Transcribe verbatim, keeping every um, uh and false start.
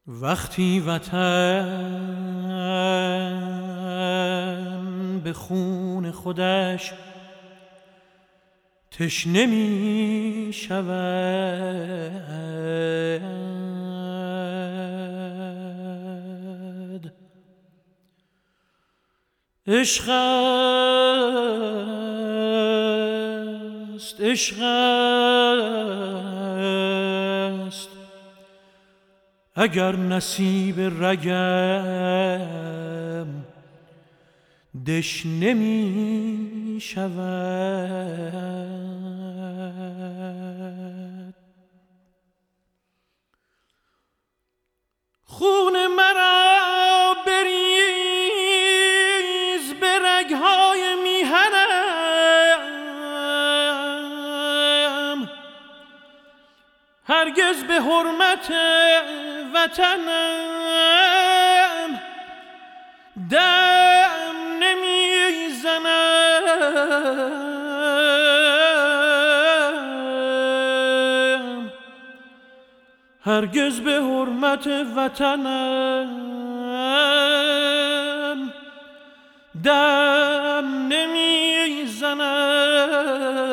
وقتی وطن به خون خودش تشنه می شود، عشق است، عشق است اگر نصیب رگم دشنه می شود. خون مرا بریز به رگهای میهنم، هرگز به حرمت وطنم دم نمیزنم، هرگز به حرمت وطنم دم نمیزنم.